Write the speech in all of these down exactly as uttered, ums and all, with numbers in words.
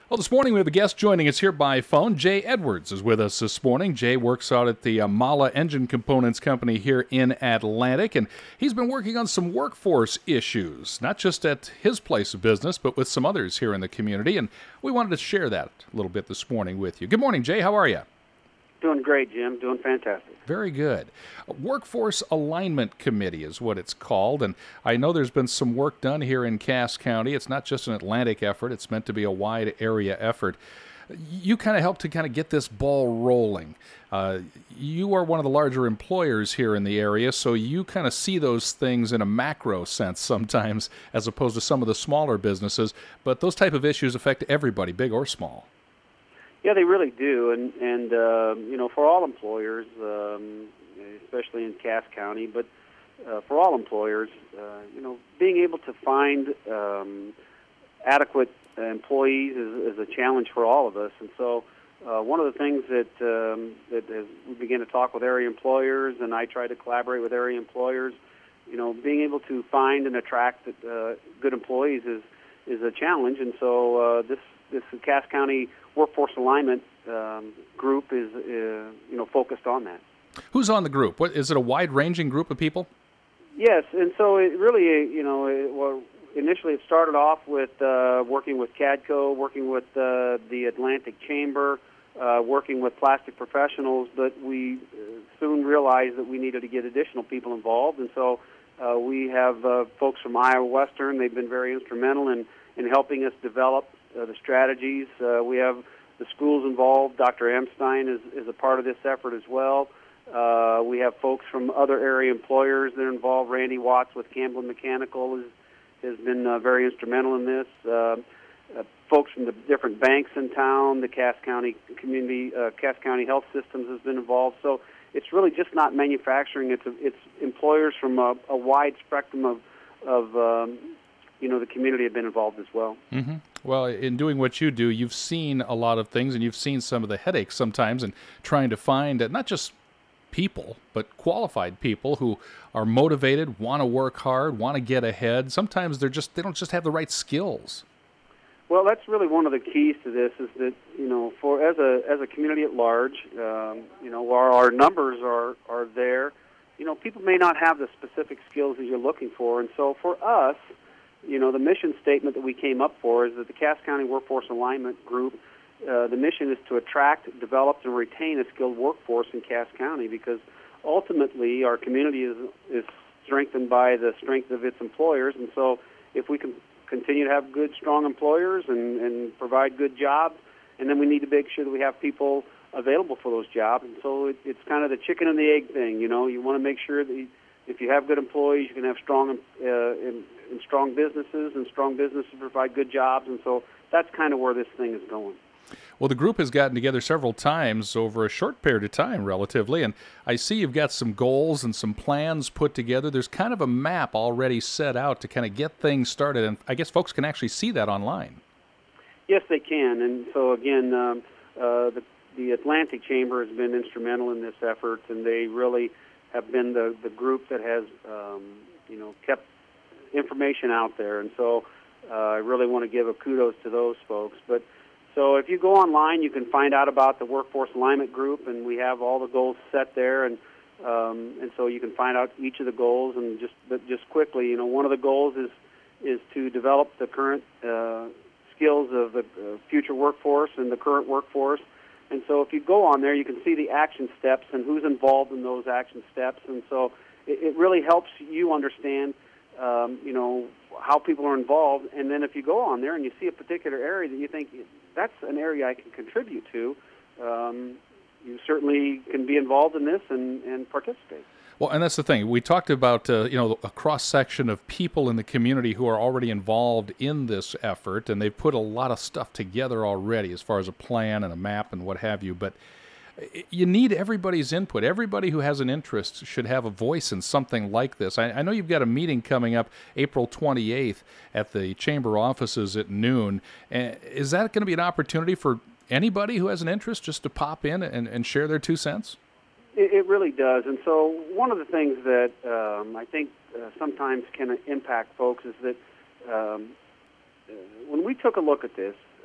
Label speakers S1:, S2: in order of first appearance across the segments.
S1: Well, this morning we have a guest joining us here by phone. Jay Edwards is with us this morning. Jay works out at the uh, Mala Engine Components Company here in Atlantic, and he's been working on some workforce issues, not just at his place of business, but with some others here in the community, and we wanted to share that a little bit this morning with you. Good morning, Jay. How are you?
S2: Doing great, Jim. Doing fantastic.
S1: Very good. A Workforce Alignment Committee is what it's called, and I know there's been some work done here in Cass County. It's not just an Atlantic effort. It's meant to be a wide area effort. You kind of helped to kind of get this ball rolling. Uh, you are one of the larger employers here in the area, so you kind of see those things in a macro sense sometimes as opposed to some of the smaller businesses, but those type of issues affect everybody, big or small.
S2: Yeah, they really do, and and uh, you know, for all employers, um, especially in Cass County, but uh, for all employers, uh, you know, being able to find um, adequate employees is, is a challenge for all of us. And so, uh, one of the things that um, that as we begin to talk with area employers, and I try to collaborate with area employers, you know, being able to find and attract uh, good employees is is a challenge. And so, uh, this this Cass County Workforce Alignment um, group is, uh, you know, focused on that.
S1: Who's on the group? What is it? A wide-ranging group of people?
S2: Yes, and so it really, you know, it, well, initially it started off with uh, working with CADCO, working with uh, the Atlantic Chamber, uh, working with plastic professionals, but we uh, soon realized that we needed to get additional people involved, and so uh, we have uh, folks from Iowa Western. They've been very instrumental in, in helping us develop Uh, the strategies. Uh, we have the schools involved. Doctor Amstein is, is a part of this effort as well. Uh, we have folks from other area employers that are involved. Randy Watts with Campbell Mechanical is, has been uh, very instrumental in this. Uh, uh, folks from the different banks in town, the Cass County Community, uh, Cass County Health Systems has been involved. So it's really just not manufacturing. It's a, it's employers from a, a wide spectrum of of um, you know, the community have been involved as well.
S1: Mm-hmm. Well, in doing what you do, you've seen a lot of things, and you've seen some of the headaches sometimes in trying to find uh, not just people, but qualified people who are motivated, want to work hard, want to get ahead. Sometimes they're just they don't just have the right skills.
S2: Well, that's really one of the keys to this is that, you know, for as a as a community at large, um, you know, our, our numbers are, are there. You know, people may not have the specific skills that you're looking for, and so for us, you know, the mission statement that we came up for is that the Cass County Workforce Alignment Group, uh, the mission is to attract, develop, and retain a skilled workforce in Cass County, because ultimately our community is is strengthened by the strength of its employers. And so if we can continue to have good, strong employers and, and provide good jobs, and then we need to make sure that we have people available for those jobs. And so it, it's kind of the chicken and the egg thing, you know. You want to make sure that you, if you have good employees, you can have strong uh, in, in strong businesses, and strong businesses provide good jobs, and so that's kind of where this thing is going.
S1: Well, the group has gotten together several times over a short period of time, relatively, and I see you've got some goals and some plans put together. There's kind of a map already set out to kind of get things started, and I guess folks can actually see that online.
S2: Yes, they can, and so again, um, uh, the, the Atlantic Chamber has been instrumental in this effort, and they really have been the, the group that has, um, you know, kept information out there. And so uh, I really want to give a kudos to those folks. But so if you go online, you can find out about the Workforce Alignment Group, and we have all the goals set there. And um, and so you can find out each of the goals. And just but just quickly, you know, one of the goals is is to develop the current uh, skills of the uh, future workforce and the current workforce. And so if you go on there, you can see the action steps and who's involved in those action steps. And so it, it really helps you understand, um, you know, how people are involved. And then if you go on there and you see a particular area that you think, that's an area I can contribute to, um, you certainly can be involved in this and, and participate.
S1: Well, and that's the thing. We talked about, uh, you know, a cross-section of people in the community who are already involved in this effort, and they've put a lot of stuff together already as far as a plan and a map and what have you. But you need everybody's input. Everybody who has an interest should have a voice in something like this. I, I know you've got a meeting coming up April twenty-eighth at the Chamber offices at noon. Uh, is that going to be an opportunity for anybody who has an interest just to pop in and, and share their two cents?
S2: It, it really does. And so one of the things that um, I think uh, sometimes can impact folks is that um, when we took a look at this,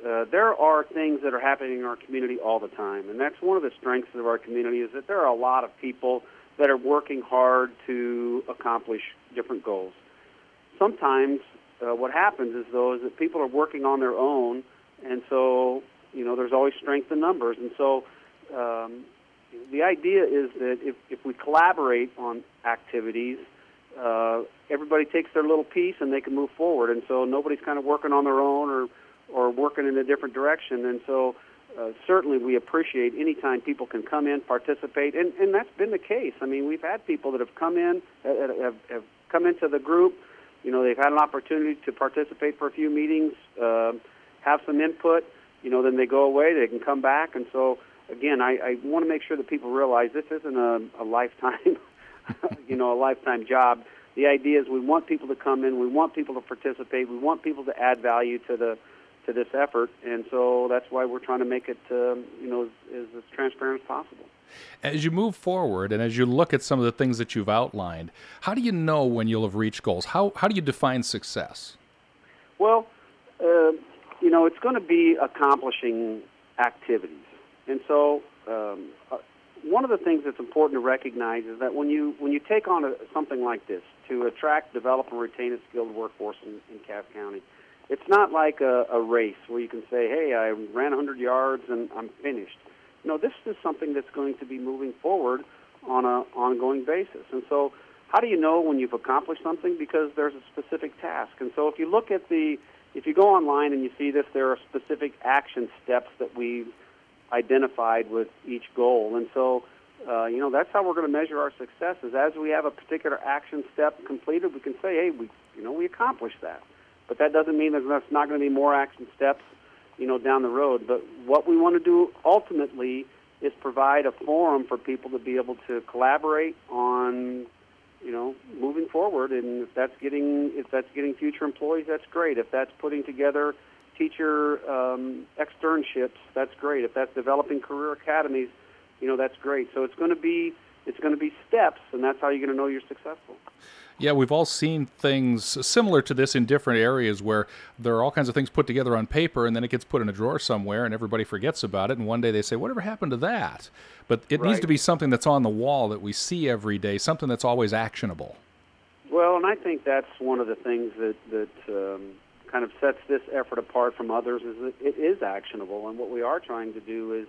S2: uh, there are things that are happening in our community all the time, and that's one of the strengths of our community is that there are a lot of people that are working hard to accomplish different goals. Sometimes uh, what happens is, though, is that people are working on their own, and so, you know, there's always strength in numbers. And so um, the idea is that if, if we collaborate on activities, uh, everybody takes their little piece and they can move forward. And so nobody's kind of working on their own or, or working in a different direction. And so uh, certainly we appreciate any time people can come in, participate, and, and that's been the case. I mean, we've had people that have come in, uh, have, have come into the group. You know, they've had an opportunity to participate for a few meetings, uh, have some input. You know, then they go away. They can come back. And so, again, I, I want to make sure that people realize this isn't a, a lifetime, you know, a lifetime job. The idea is we want people to come in. We want people to participate. We want people to add value to the to this effort. And so that's why we're trying to make it, um, you know, as, as transparent as possible.
S1: As you move forward and as you look at some of the things that you've outlined, how do you know when you'll have reached goals? How how do you define success?
S2: Well, uh, you know, it's going to be accomplishing activities. And so um, uh, one of the things that's important to recognize is that when you when you take on a, something like this to attract, develop, and retain a skilled workforce in, in Cass County, it's not like a, a race where you can say, hey, I ran one hundred yards and I'm finished. No, this is something that's going to be moving forward on an ongoing basis. And so how do you know when you've accomplished something? Because there's a specific task. And so if you look at the, if you go online and you see this, there are specific action steps that we've identified with each goal. And so, uh, you know, that's how we're going to measure our success is as we have a particular action step completed, we can say, hey, we, you know, we accomplished that. But that doesn't mean there's not going to be more action steps, you know, down the road. But what we want to do ultimately is provide a forum for people to be able to collaborate on, you know, moving forward. And if that's getting if that's getting future employees, that's great. If that's putting together teacher um, externships, that's great. If that's developing career academies, you know, that's great. So it's going to be it's going to be steps, and that's how you're going to know you're successful.
S1: Yeah, we've all seen things similar to this in different areas where there are all kinds of things put together on paper and then it gets put in a drawer somewhere and everybody forgets about it, and one day they say, whatever happened to that? But it
S2: Right.
S1: needs to be something that's on the wall that we see every day, something that's always actionable.
S2: Well, and I think that's one of the things that, that um, kind of sets this effort apart from others is that it is actionable, and what we are trying to do is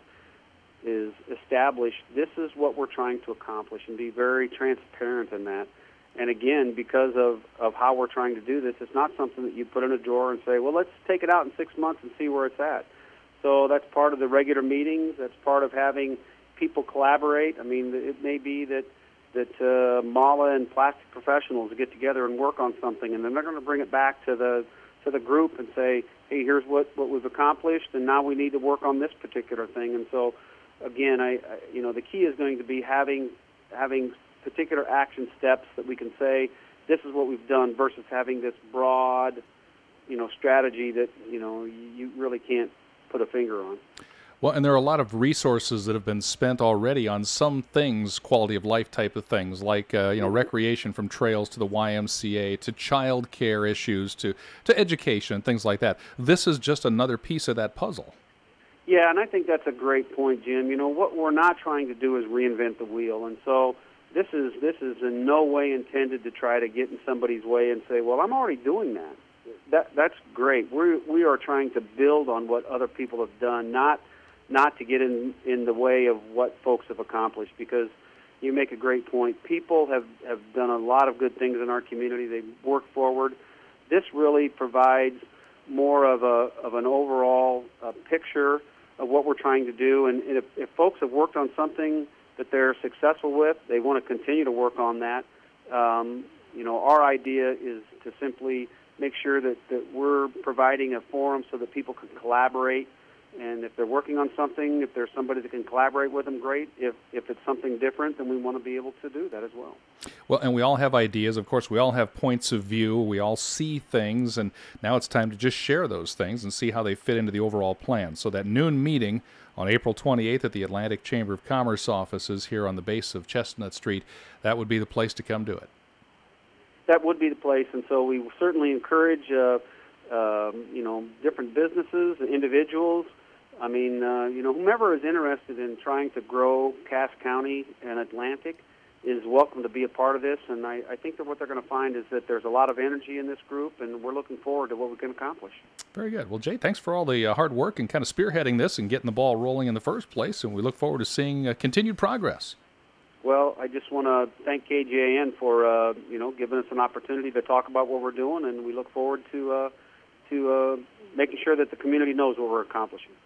S2: is establish this is what we're trying to accomplish and be very transparent in that. And again, because of, of how we're trying to do this, it's not something that you put in a drawer and say, well, let's take it out in six months and see where it's at. So that's part of the regular meetings. That's part of having people collaborate. I mean, it may be that, that uh, Mala and plastic professionals get together and work on something, and then they're going to bring it back to the to the group and say, hey, here's what, what we've accomplished, and now we need to work on this particular thing. And so, again, I, I you know, the key is going to be having having particular action steps that we can say this is what we've done versus having this broad, you know, strategy that, you know, you really can't put a finger on.
S1: Well, and there are a lot of resources that have been spent already on some things, quality of life type of things, like, uh, you know, recreation from trails to the Y M C A, to child care issues, to, to education, things like that. This is just another piece of that puzzle.
S2: Yeah, and I think that's a great point, Jim. You know, what we're not trying to do is reinvent the wheel. And so this is this is in no way intended to try to get in somebody's way and say, well, I'm already doing that. That that's great. We we are trying to build on what other people have done, not not to get in, in the way of what folks have accomplished, because you make a great point. People have, have done a lot of good things in our community. They've worked forward. This really provides more of a of an overall uh, picture of what we're trying to do. And if, if folks have worked on something that they're successful with, they want to continue to work on that. Um, you know, our idea is to simply make sure that, that we're providing a forum so that people can collaborate. And if they're working on something, if there's somebody that can collaborate with them, great. If if it's something different, then we want to be able to do that as well.
S1: Well, and we all have ideas. Of course, we all have points of view. We all see things, and now it's time to just share those things and see how they fit into the overall plan. So that noon meeting on April twenty-eighth at the Atlantic Chamber of Commerce offices here on the base of Chestnut Street, that would be the place to come do it.
S2: That would be the place, and so we certainly encourage uh, um, you know, different businesses, individuals. I mean, uh, you know, whomever is interested in trying to grow Cass County and Atlantic is welcome to be a part of this. And I, I think that what they're going to find is that there's a lot of energy in this group, and we're looking forward to what we can accomplish.
S1: Very good. Well, Jay, thanks for all the uh, hard work and kind of spearheading this and getting the ball rolling in the first place, and we look forward to seeing uh, continued progress.
S2: Well, I just want to thank K G A N for, uh, you know, giving us an opportunity to talk about what we're doing, and we look forward to, uh, to uh, making sure that the community knows what we're accomplishing.